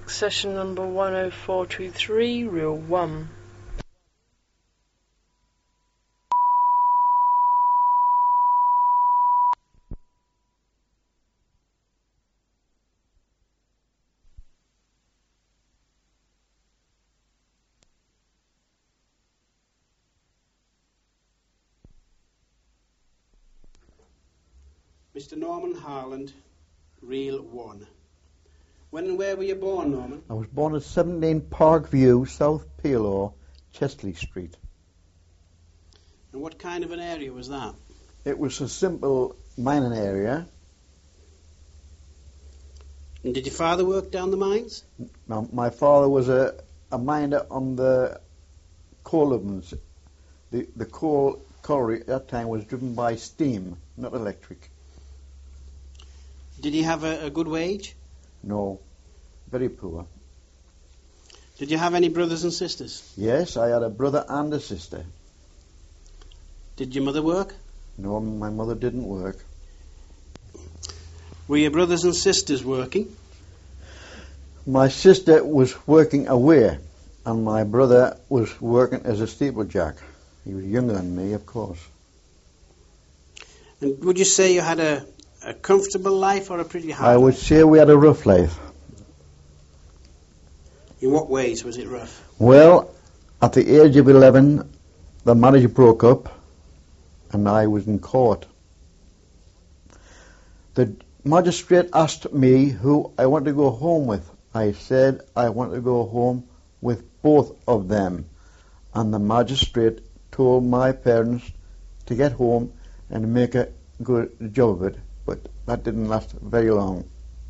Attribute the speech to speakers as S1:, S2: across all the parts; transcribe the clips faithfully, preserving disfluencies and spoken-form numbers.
S1: session number one oh four two three, reel one.
S2: Mister Norman Harland, reel one. When and where were you born, Norman?
S3: I was born at seventeen Park View, South Peelaw, Chesley Street.
S2: And what kind of an area was that?
S3: It was a simple mining area.
S2: And did your father work down the mines?
S3: Now, my father was a, a miner on the coal ovens. The, the coal colliery at that time was driven by steam, not electric.
S2: Did he have a, a good wage?
S3: No, very poor.
S2: Did you have any brothers and sisters?
S3: Yes, I had a brother and a sister.
S2: Did your mother work?
S3: No, my mother didn't work.
S2: Were your brothers and sisters working?
S3: My sister was working away, and my brother was working as a steeplejack. He was younger than me, of course.
S2: And would you say you had a, a comfortable life or a pretty hard
S3: I would
S2: life?
S3: say we had a rough life.
S2: In what ways was it rough?
S3: Well, at the age of eleven, the marriage broke up, and I was in court. The magistrate asked me who I want to go home with. I said I want to go home with both of them, and the magistrate told my parents to get home and make a good job of it, but that didn't last very long.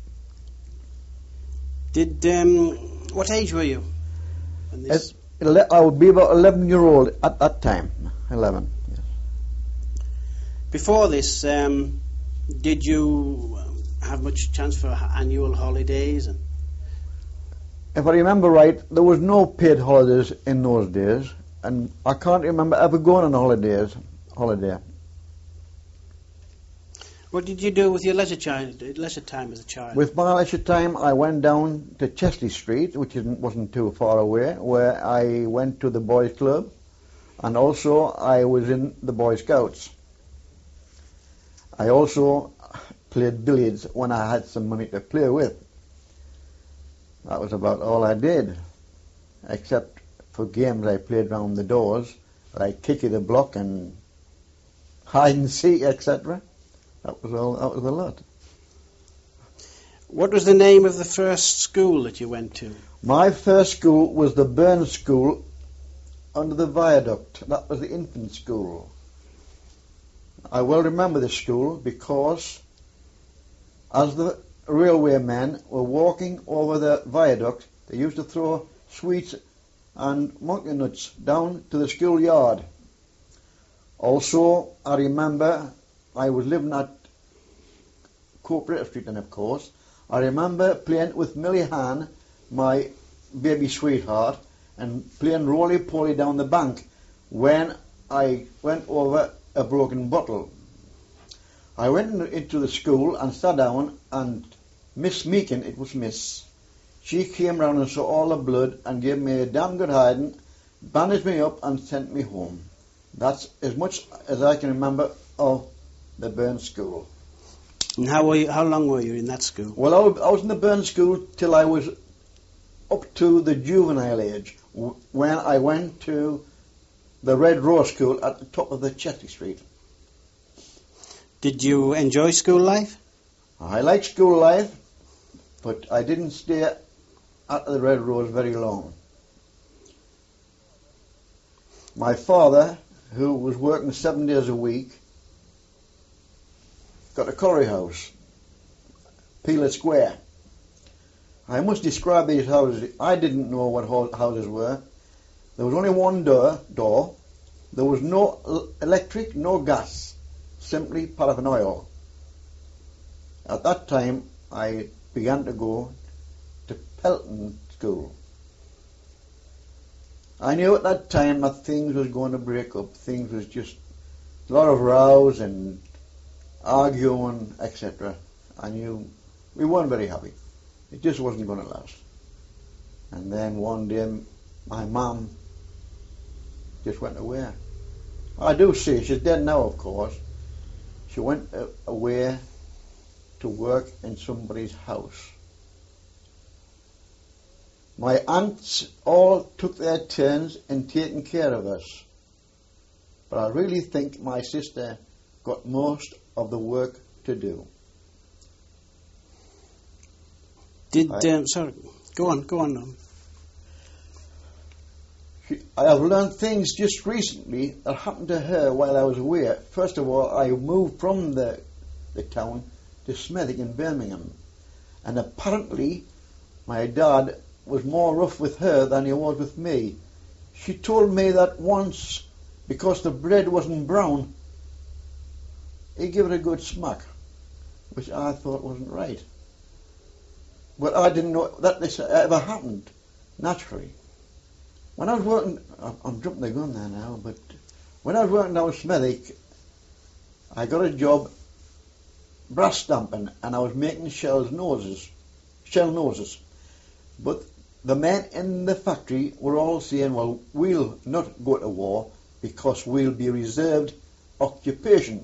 S2: Did um, what age were you? when this-
S3: At ele- I would be about eleven year old at that time. eleven. Yes.
S2: Before this, um, did you um, have much chance for h- annual holidays? And
S3: If I remember right, there was no paid holidays in those days, and I can't remember ever going on holidays. Holiday.
S2: what did you do with your leisure, chi- leisure time as a child?
S3: With my leisure time, I went down to Chesley Street, which isn't, wasn't too far away, where I went to the boys' club, and also I was in the Boy Scouts. I also played billiards when I had some money to play with. That was about all I did, except for games I played round the doors, like kicky the block and hide and seek, et cetera. That was all. That was a lot.
S2: What was the name of the first school that you went to?
S3: My first school was the Burns School under the viaduct. That was the infant school. I well remember this school because as the railway men were walking over the viaduct, they used to throw sweets and monkey nuts down to the schoolyard. Also, I remember I was living at Cooperative Street, and of course, I remember playing with Millie Han, my baby sweetheart, and playing roly-poly down the bank when I went over a broken bottle. I went in- into the school and sat down, and Miss Meakin, it was Miss, she came round and saw all the blood and gave me a damn good hiding, bandaged me up and sent me home. That's as much as I can remember of the Burns School.
S2: And how were you, how long were you in that school?
S3: Well, I wa- I was in the Burns School till I was up to the juvenile age, w- when I went to the Red Rose School at the top of the Chesley Street.
S2: Did you enjoy school life?
S3: I liked school life, but I didn't stay at the Red Rose very long. My father, who was working seven days a week, got a colliery house, Peeler Square. I must describe these houses. I didn't know what ho- houses were. There was only one door, door. There was no el- electric, no gas, simply paraffin oil. At that time, I began to go to Pelton School. I knew at that time that things was going to break up. Things was just a lot of rows and arguing, et cetera. I knew we weren't very happy. It just wasn't going to last. And then one day my mum just went away. I do see, she's dead now of course. She went uh, away to work in somebody's house. My aunts all took their turns in taking care of us. But I really think my sister got most of the work to do.
S2: Did,
S3: I,
S2: um, sorry, go on, go on. Um.
S3: she, I have learned things just recently that happened to her while I was away. First of all, I moved from the, the town to Smethwick in Birmingham. And apparently my dad was more rough with her than he was with me. She told me that once, because the bread wasn't brown, he gave her a good smack, which I thought wasn't right. But I didn't know that this ever happened, naturally. When I was working, I'm jumping the gun there now, but when I was working down Smethwick, I got a job brass stamping, and I was making shells noses, shell noses. But the men in the factory were all saying, well, we'll not go to war because we'll be reserved occupation.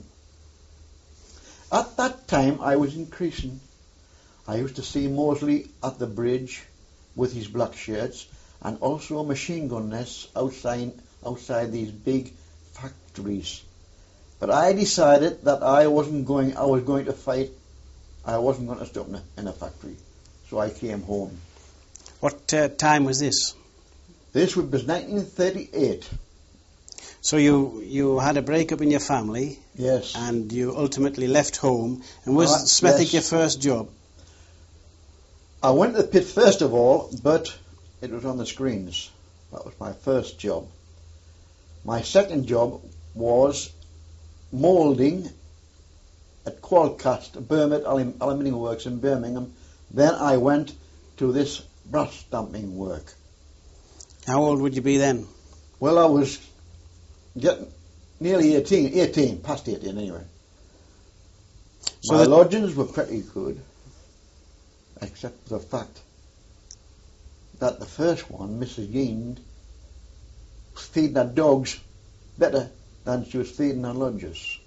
S3: At that time I was increasing. I used to see Mosley at the bridge with his black shirts, and also machine gun nests outside, outside these big factories. But I decided that I wasn't going, I was going to fight. I wasn't going to stop in a, in a factory. So I came home.
S2: What uh, time was this?
S3: This was nineteen thirty-eight.
S2: So you you had a breakup in your family.
S3: Yes.
S2: And you ultimately left home. And was
S3: Uh,
S2: Smethwick
S3: yes.
S2: your first job?
S3: I went to the pit first of all, but it was on the screens. That was my first job. My second job was moulding at Qualcast, Birmingham Alum- Aluminium Works in Birmingham. Then I went to this brass stamping work.
S2: How old would you be then?
S3: Well, I was getting nearly eighteen, eighteen, past eighteen anyway.
S2: So
S3: My
S2: that-
S3: lodgings were pretty good, except for the fact that the first one, Missus Yeend, was feeding her dogs better than she was feeding her lodgers.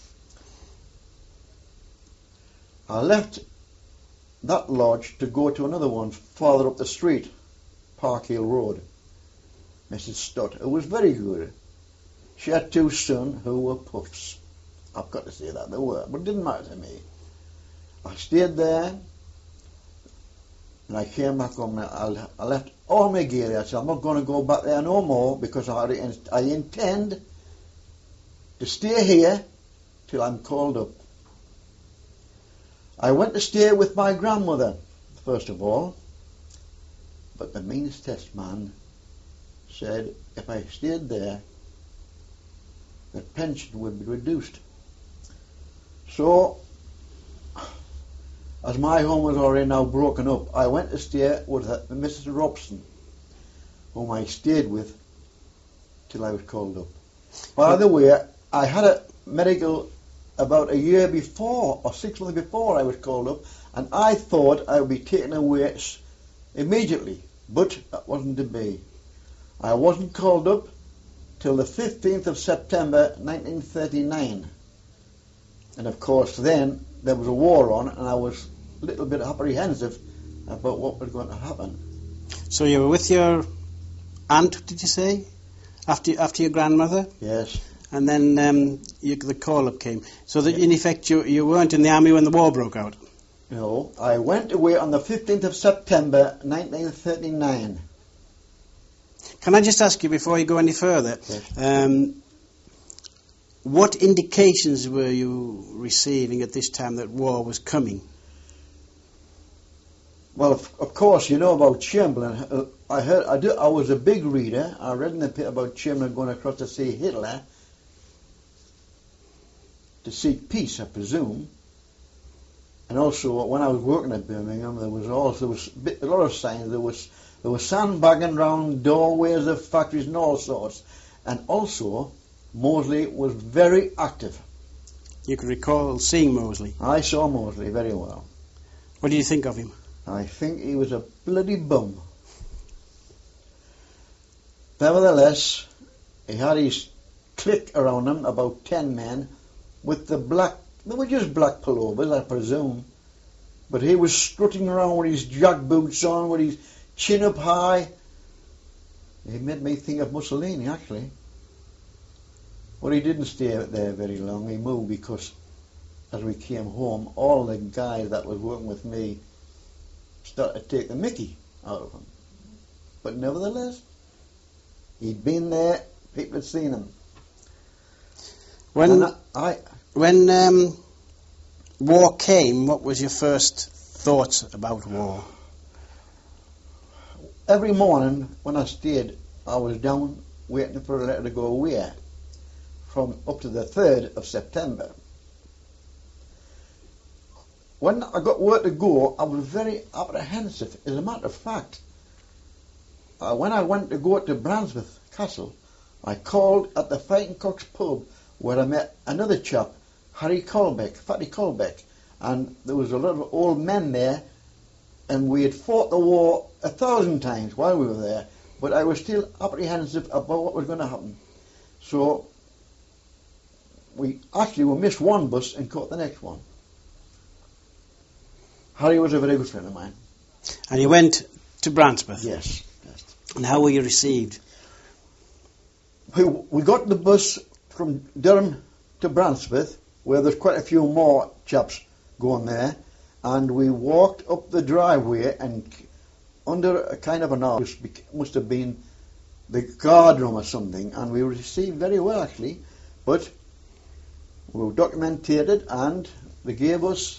S3: I left that lodge to go to another one farther up the street, Park Hill Road, Missus Stott, who was very good. She had two sons who were puffs. I've got to say that they were, but it didn't matter to me. I stayed there, and I came back home. I, I left all my gear. I said, I'm not going to go back there no more because I, I intend to stay here till I'm called up. I went to stay with my grandmother, first of all, but the means test man said if I stayed there, the pension would be reduced. So, as my home was already now broken up, I went to stay with uh, Missus Robson, whom I stayed with till I was called up. By the way, I had a medical about a year before, or six months before I was called up, and I thought I would be taken away s- immediately, but that wasn't to be. I wasn't called up till the fifteenth of September nineteen thirty-nine. And of course then there was a war on, and I was a little bit apprehensive about what was going to happen.
S2: So you were with your aunt, did you say? After after your grandmother?
S3: Yes.
S2: And then um, you, the call-up came. So that in effect you, you weren't in the army when the war broke out?
S3: No, I went away on the fifteenth of September nineteen thirty-nine.
S2: Can I just ask you before you go any further,
S3: Yes.
S2: um, what indications were you receiving at this time that war was coming?
S3: Well, of, of course, you know about Chamberlain. Uh, I heard. I, do, I was a big reader. I read in the paper about Chamberlain going across to see Hitler to seek peace, I presume. And also, when I was working at Birmingham, there was also there was a, bit, a lot of signs. There was there was sandbagging around doorways of factories and all sorts. And also, Mosley was very active.
S2: You could recall seeing Mosley.
S3: I saw Mosley very well.
S2: What do you think of him?
S3: I think he was a bloody bum. Nevertheless, he had his clique around him, about ten men, with the black, they were just black pullovers, I presume, but he was strutting around with his jack boots on, with his chin up high. He made me think of Mussolini, actually. But he didn't stay there very long. He moved because as we came home, all the guys that was working with me started to take the mickey out of him. But nevertheless, he'd been there, people had seen him.
S2: When
S3: I, I,
S2: when um, war came, what was your first thoughts about war?
S3: Every morning when I stayed, I was down waiting for a letter to go away from up to the third of September. When I got word to go, I was very apprehensive. As a matter of fact, uh, when I went to go to Brandsmouth Castle, I called at the Fighting Cocks pub where I met another chap, Harry Colbeck, Fatty Colbeck, and there was a lot of old men there, and we had fought the war a thousand times while we were there, but I was still apprehensive about what was going to happen. So we actually we missed one bus and caught the next one. Harry was a very good friend of mine.
S2: And you went to Brandsmouth?
S3: Yes. yes.
S2: And how were you received?
S3: We, we got the bus from Durham to Brandsmouth, where there's quite a few more chaps going there, and we walked up the driveway and under a kind of an arch, must have been the guard room or something, and we were received very well actually, but we were documented and they gave us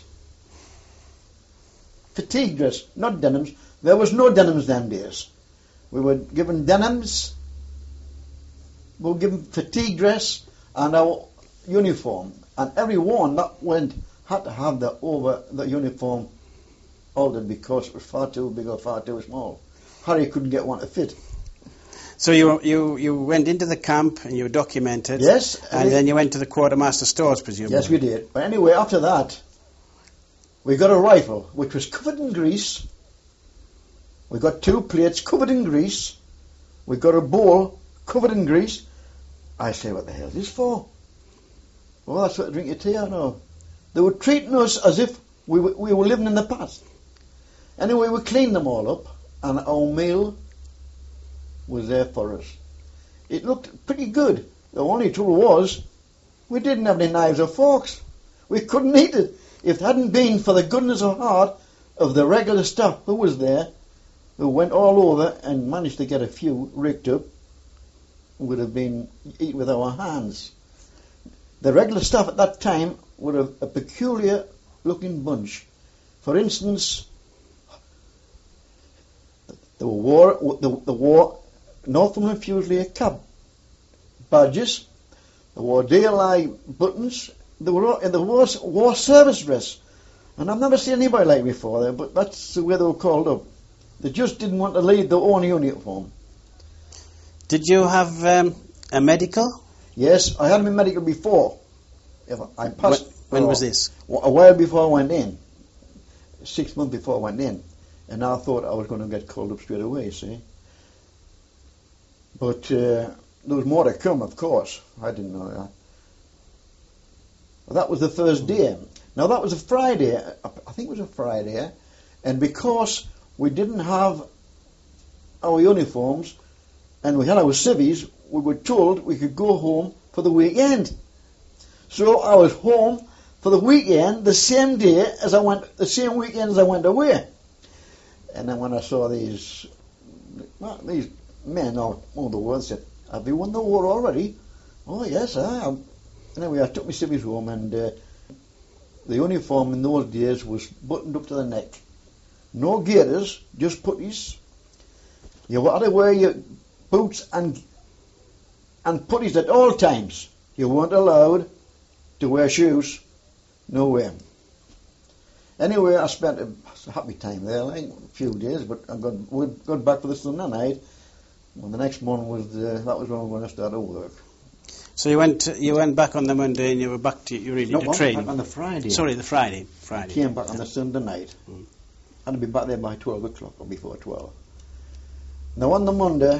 S3: fatigue dress, not denims. There was no denims them days. We were given denims, we were given fatigue dress and our uniform, and every one that went had to have the over the uniform altered because it was far too big or far too small. Harry couldn't get one to fit.
S2: So you you you went into the camp and you were documented.
S3: Yes,
S2: and
S3: we,
S2: then you went to the quartermaster stores, presumably.
S3: Yes, we did. But anyway, after that, we got a rifle which was covered in grease. We got two plates covered in grease. We got a bowl covered in grease. I say, what the hell is this for? Well, that's what to drink your tea out of. They were treating us as if we were, we were living in the past. Anyway, we cleaned them all up, and our meal was there for us. It looked pretty good. The only trouble was, we didn't have any knives or forks. We couldn't eat it. If it hadn't been for the goodness of heart of the regular staff who was there, who went all over and managed to get a few rigged up, would have been eaten with our hands. The regular staff at that time were a, a peculiar looking bunch. For instance, the war, the, the war, Northumberland Fusilier cab badges, the wore D L I buttons, they were all, in the war, war service dress. And I've never seen anybody like before there, but that's the way they were called up. They just didn't want to leave their own uniform.
S2: Did you have um, a medical?
S3: Yes, I had my medical before. If I passed.
S2: When, when
S3: uh,
S2: was this?
S3: A while before I went in. Six months before I went in. And I thought I was going to get called up straight away, see. But uh, there was more to come, of course. I didn't know that. Well, that was the first day. Now that was a Friday. I think it was a Friday. And because we didn't have our uniforms and we had our civvies, we were told we could go home for the weekend. So I was home for the weekend the same day as I went, the same weekend as I went away. And then when I saw these, well, these men all over the world said, "Have you won the war already?" "Oh yes, I have." Anyway, I took my civvies home, and uh, the uniform in those days was buttoned up to the neck. No gaiters, just puttees. You had to wear your boots and and puttees at all times. You weren't allowed to wear shoes. No way. Anyway, I spent a happy time there, like a few days, but I got, we got back for the Sunday night. And the next morning was uh, that was when we were going to start our work.
S2: So you went you went back on the Monday and you were back to you really
S3: no,
S2: to training.
S3: Back on the Friday.
S2: Sorry, the Friday. Friday.
S3: Came back on the Sunday night.
S2: Mm.
S3: Had to be back there by twelve o'clock or before twelve. Now on the Monday,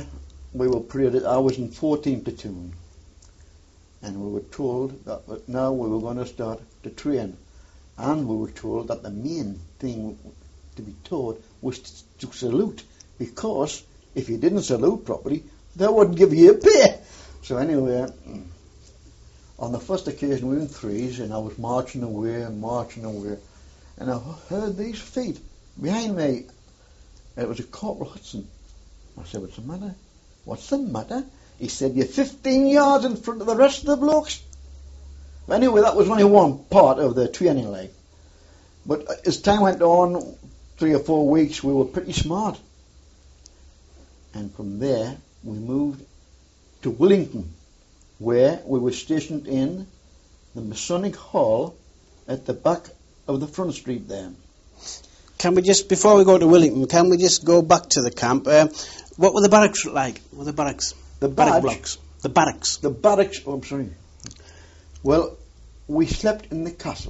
S3: we were paraded. I was in fourteenth platoon, and we were told that now we were going to start to train, and we were told that the main thing to be taught was to, to salute, because if you didn't salute properly, they wouldn't give you a pay. So anyway, on the first occasion we were in threes, and I was marching away and marching away, and I heard these feet behind me. It was a Corporal Hudson. I said, "What's the matter?" "What's the matter?" He said, "You're fifteen yards in front of the rest of the blokes." Anyway, that was only one part of the training life. But as time went on, three or four weeks, we were pretty smart. And from there, we moved to Wellington, where we were stationed in the Masonic Hall at the back of the front street there.
S2: Can we just, before we go to Wellington, can we just go back to the camp? Uh, what were the barracks like? What were the barracks?
S3: The
S2: Barrack
S3: barracks.
S2: blocks. The barracks.
S3: The barracks, oh, I'm sorry. Well, we slept in the castle.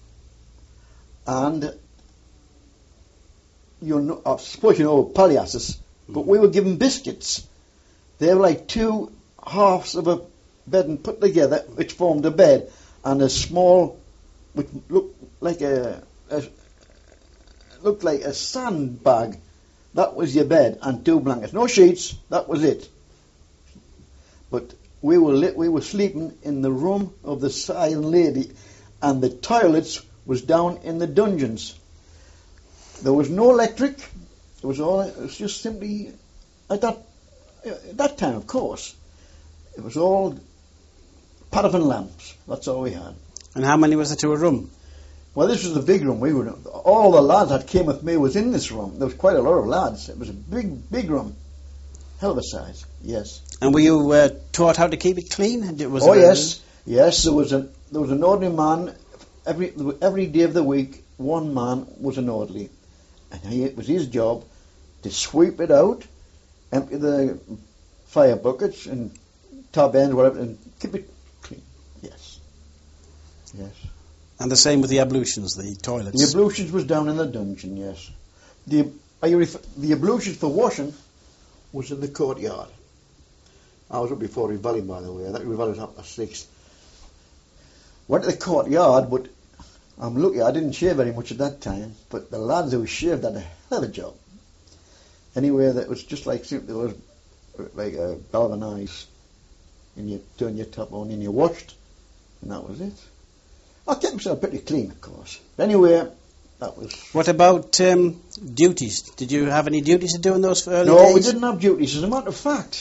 S3: And, you know, I suppose you know palliasses, but we were given biscuits. They were like two halves of a bed and put together, which formed a bed, and a small, which looked like a, a looked like a sandbag. That was your bed, and two blankets. No sheets, that was it. But we were lit, we were sleeping in the room of the silent lady, and the toilets was down in the dungeons. There was no electric. It was all. It was just simply at that at that time, of course. It was all paraffin lamps. That's all we had.
S2: And how many was there to a room?
S3: Well, this was the big room. We were all the lads that came with me was in this room. There was quite a lot of lads. It was a big, big room. Hell of a size. Yes.
S2: And were you uh, taught how to keep it clean? Was
S3: oh
S2: it
S3: yes, a... yes. There was a there was an ordinary man every every day of the week. One man was an orderly, and he, it was his job to sweep it out, empty the fire buckets and top ends, whatever, and keep it clean. Yes, yes.
S2: And the same with the ablutions, the toilets.
S3: The ablutions was down in the dungeon. Yes. The are you refer, the ablutions for washing was in the courtyard. I was up before Revelli, by the way. I think Revelli was up at six. Went to the courtyard, but I'm lucky I didn't shave very much at that time. But the lads who shaved had a hell of a job. Anyway, that was just like there was like a galvanized, and you turn your top on and you washed, and that was it. I kept myself pretty clean, of course. But anyway, that was.
S2: What about um, duties? Did you have any duties to do in those early
S3: no,
S2: days?
S3: No, we didn't have duties. As a matter of fact,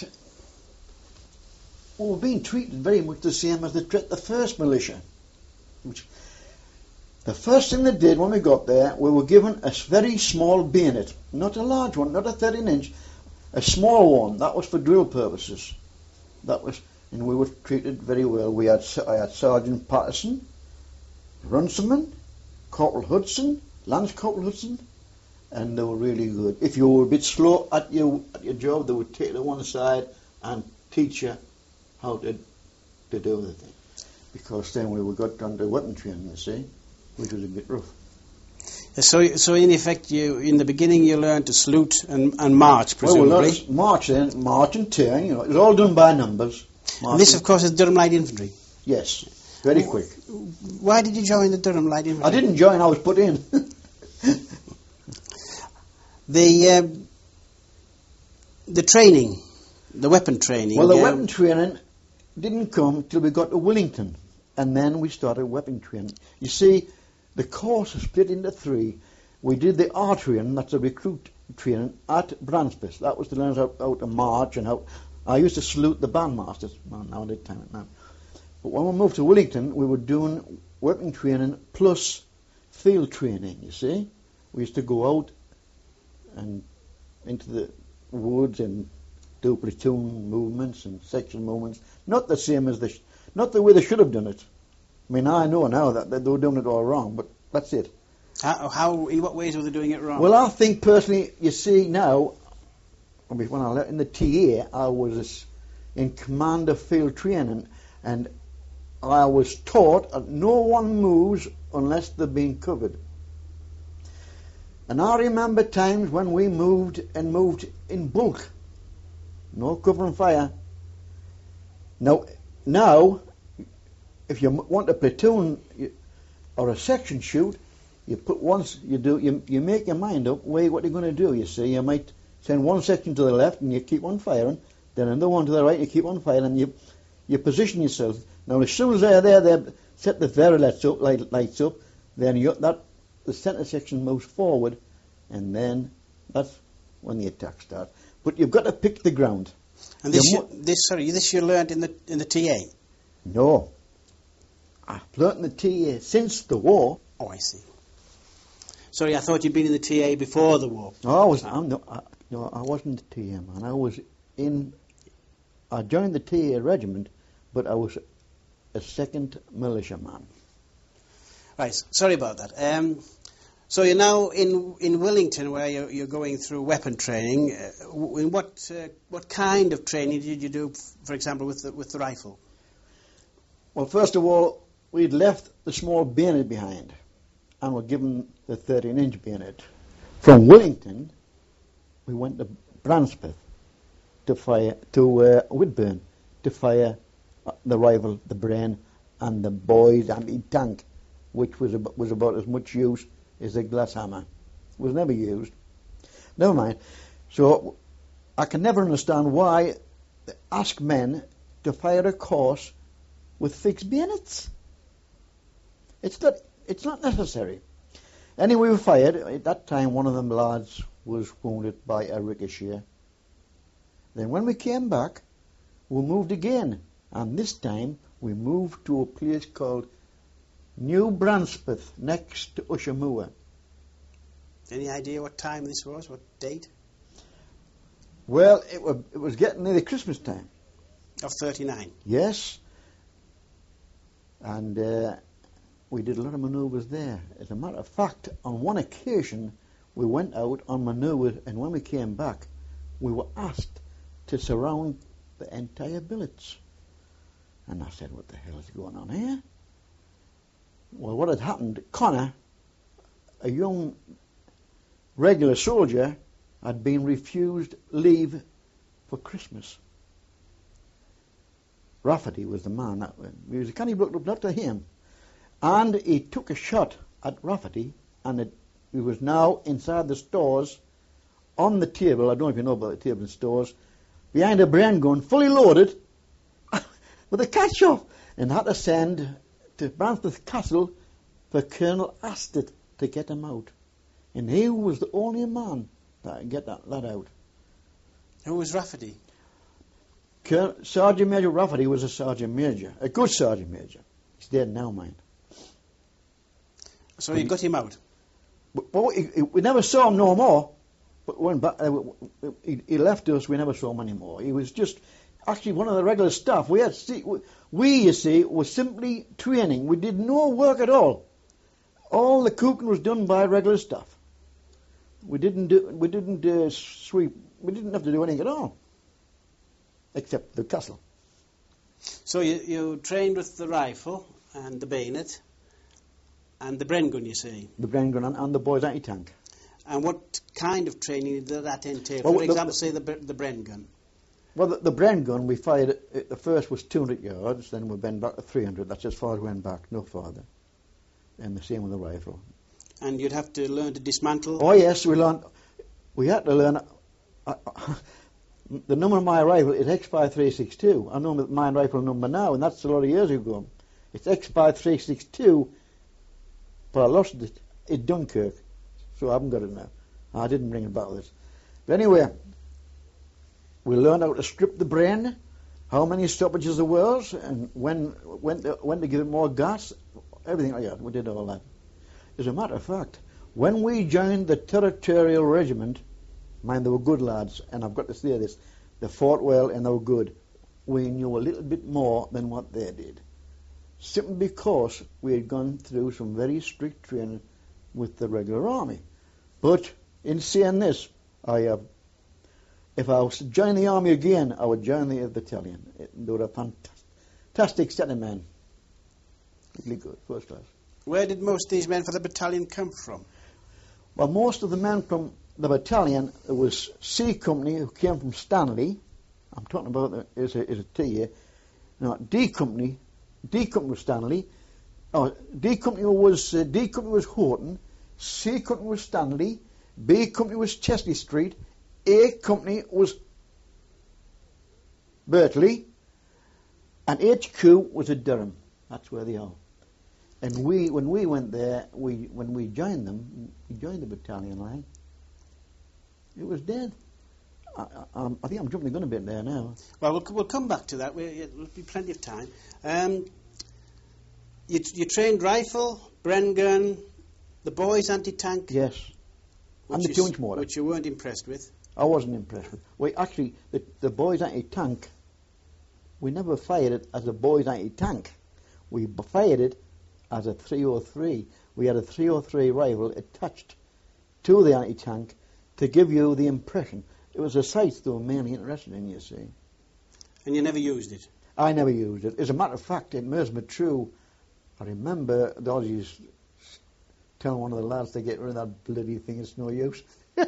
S3: we were being treated very much the same as they treated the first militia. Which, the first thing they did when we got there, we were given a very small bayonet. Not a large one, not a thirteen inch. A small one. That was for drill purposes. That was, and we were treated very well. We had, I had Sergeant Patterson, Runciman, Corporal Hudson, Lance Corporal Hudson, and they were really good. If you were a bit slow at your at your job, they would take you to one side and teach you how to to do the thing. Because then we got under weapon training, you see, which was a bit rough.
S2: So, so in effect, you in the beginning you learned to salute and, and march, presumably.
S3: Well, we learned march then, march and turn. You know, it was all done by numbers.
S2: And this, of course, is Durham Light Infantry.
S3: Yes, very quick.
S2: Why did you join the Durham Light Infantry?
S3: I didn't join. I was put in.
S2: the uh, the training, the weapon training.
S3: Well, the
S2: uh,
S3: weapon training didn't come till we got to Wellington, and then we started weapon training. You see, the course is split into three. We did the R training, that's a recruit training, at Branspeth. That was to learn how, how to march and how. I used to salute the bandmasters. Well, now I did time it now. But when we moved to Wellington, we were doing weapon training plus field training. You see, we used to go out and into the woods and do platoon movements and section movements. Not the same as the, sh- not the way they should have done it. I mean, I know now that, that they were doing it all wrong, but that's it.
S2: How, how, in what ways were they doing it wrong?
S3: Well, I think personally, you see now, when I left in the T A, I was in command of field training, and I was taught that no one moves unless they're being covered. And I remember times when we moved and moved in bulk. No covering fire. Now, now, if you m- want a platoon you, or a section shoot, you put once you do you you make your mind up way what you're going to do. You see, you might send one section to the left and you keep on firing, then another one to the right, you keep on firing, and you you position yourself. Now, as soon as they're there, they set the very lights up, light, lights up. Then you that the centre section moves forward, and then that's when the attack starts. But you've got to pick the ground.
S2: And this,
S3: You
S2: you, this, sorry, this you learned in the in the T A.
S3: No, I've learnt in the T A since the war.
S2: Oh, I see. Sorry, I thought you'd been in the T A before the war.
S3: No, I was. I'm no, I, no, I wasn't the T A man. I was in. I joined the T A regiment, but I was a second militiaman.
S2: Right, sorry about that. Um, so you're now in in Wellington, where you're, you're going through weapon training. Uh, w- in what uh, what kind of training did you do, f- for example, with the, with the rifle?
S3: Well, first of all, we'd left the small bayonet behind, and were given the thirteen inch bayonet. From Wellington, we went to Branspeth to fire to uh, Whitburn to fire uh, the rifle, the Brain, and the Boys anti-tank, which was ab- was about as much use as a glass hammer. It was never used. Never mind. So I can never understand why they ask men to fire a course with fixed bayonets. It's not. It's not necessary. Anyway, we fired. At that time, one of them lads was wounded by a ricochet. Then when we came back, we moved again, and this time we moved to a place called New Branspeth, next to Ushamoor.
S2: Any idea what time this was? What date?
S3: Well, it was, it was getting near the Christmas time.
S2: Of thirty-nine.
S3: Yes. And uh, we did a lot of manoeuvres there. As a matter of fact, on one occasion, we went out on manoeuvres, and when we came back, we were asked to surround the entire billets. And I said, what the hell is going on here? Well, what had happened, Connor, a young regular soldier, had been refused leave for Christmas. Rafferty was the man. That, he was a canny bloke looked up to him. And he took a shot at Rafferty, and it, he was now inside the stores, on the table, I don't know if you know about the table in stores, behind a Brain gun, fully loaded, with a catch off, and had to send to Branspeth Castle for Colonel Astor to get him out. And he was the only man that could get that lad out.
S2: Who was Rafferty?
S3: Colonel, Sergeant Major Rafferty was a Sergeant Major, a good Sergeant Major. He's dead now, mind.
S2: So you got him out?
S3: Well, he, he, we never saw him no more. But when back, uh, he, he left us, we never saw him anymore. He was just actually one of the regular staff. We had, see, we, you see, was simply training. We did no work at all. All the cooking was done by regular staff. We didn't do, we didn't uh, sweep. We didn't have to do anything at all, except the castle.
S2: So you, you trained with the rifle and the bayonet and the Bren gun, you say?
S3: The Bren gun and, and the Boys anti-tank.
S2: And what kind of training did that entail?
S3: Well,
S2: For
S3: the,
S2: example, say the the Bren gun.
S3: Well, the, the Bren gun, we fired, at, the first was two hundred yards, then we went back to three hundred. That's as far as we went back, no farther. And the same with the rifle.
S2: And you'd have to learn to dismantle?
S3: Oh, yes, we learned. We had to learn. Uh, the number of my rifle is X five three six two. I know my rifle number now, and that's a lot of years ago. It's X five three six two, but I lost it at Dunkirk, so I haven't got it now. I didn't bring it back with us. But anyway, we learned how to strip the Brain, how many stoppages there was, and when when to, when to give it more gas, everything like that. We did all that. As a matter of fact, when we joined the Territorial Regiment, mind, they were good lads, and I've got to say this, they fought well and they were good. We knew a little bit more than what they did, simply because we had gone through some very strict training with the regular army. But in saying this, I have, if I was to join the army again, I would join the battalion. They were a fantastic set of men. Really good, first class.
S2: Where did most of these men for the battalion come from?
S3: Well, most of the men from the battalion, there was C Company who came from Stanley, I'm talking about the, is a is a T here. Now D Company, D Company was Stanley. Oh, D Company was uh, D Company was Horton. C Company was Stanley. B Company was Chesley Street. A Company was Berkeley. And H Q was at Durham. That's where they are. And we, when we went there, we when we joined them, we joined the battalion line. It was dead. I, I, I think I'm jumping the gun a bit there now.
S2: Well, we'll, we'll come back to that. We, there'll be plenty of time. Um, you, you trained rifle, Bren gun, the boys anti-tank.
S3: Yes. And the two-inch mortar.
S2: Which you weren't impressed with.
S3: I wasn't impressed with. We actually, the, the boys anti-tank, we never fired it as a boys anti-tank. We fired it as a three oh three. We had a three oh three rifle attached to the anti-tank to give you the impression. It was a sight they were mainly interested in, you see.
S2: And you never used it?
S3: I never used it. As a matter of fact, in Mersma I remember the Aussies telling one of the lads to get rid of that bloody thing, it's no use.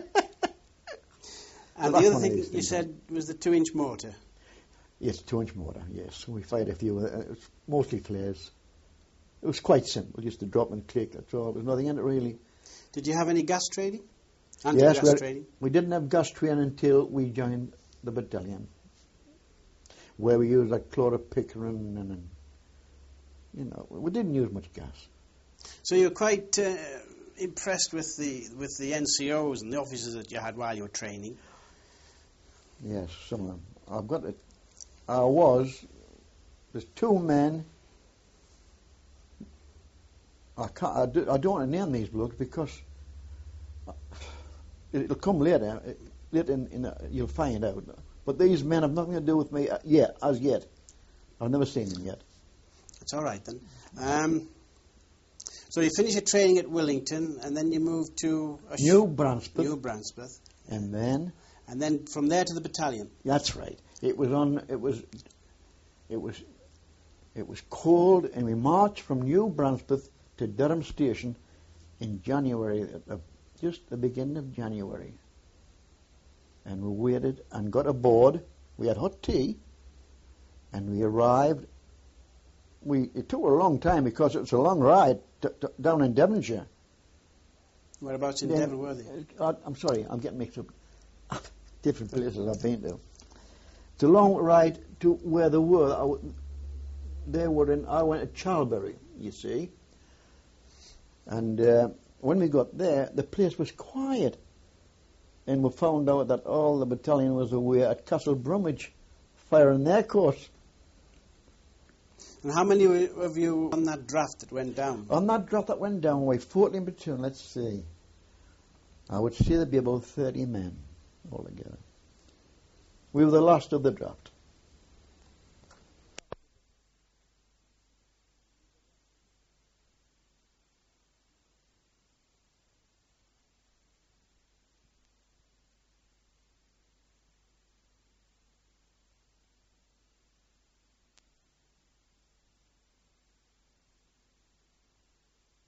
S2: And the other thing you said was the two-inch mortar?
S3: Yes, two-inch mortar, yes. We fired a few, uh, it was mostly flares. It was quite simple, just to drop and click, that's all. There was nothing in it really.
S2: Did you have any gas training? Anti-gas
S3: yes, well,
S2: training?
S3: We didn't have gas training until we joined the battalion, where we used like chloropicarin and, and, you know, we didn't use much gas.
S2: So you were quite uh, impressed with the with the N C Os and the officers that you had while you were training?
S3: Yes, some of them. I've got it. I was, there's two men, I can't, I, do, I don't want to name these blokes because it'll come later, it, later in, in a, you'll find out. But these men have nothing to do with me yet, as yet. I've never seen them yet.
S2: That's all right then. Um, so you finished your training at Willington and then you moved to a
S3: New Bransford.
S2: New Bransford.
S3: And then?
S2: And then from there to the battalion.
S3: That's right. It was on. It was. It was. It was cold, and we marched from New Bransford to Durham Station in January, uh, just the beginning of January. And we waited and got aboard. We had hot tea, and we arrived. We it took a long time because it was a long ride t- t- down in Devonshire.
S2: Whereabouts in
S3: then,
S2: Devon were they?
S3: Uh, I'm sorry, I'm getting mixed up. Different places I've been to. It's a long ride to where they were. I w- they were in. I went to Charlbury, you see. And uh, when we got there, the place was quiet, and we found out that all the battalion was away at Castle Bromwich, firing their course.
S2: And how many of you on that draft that went down?
S3: On that draft that went down, we fourteen platoon. Let's see. I would say there'd be about thirty men altogether. We were the last of the draft.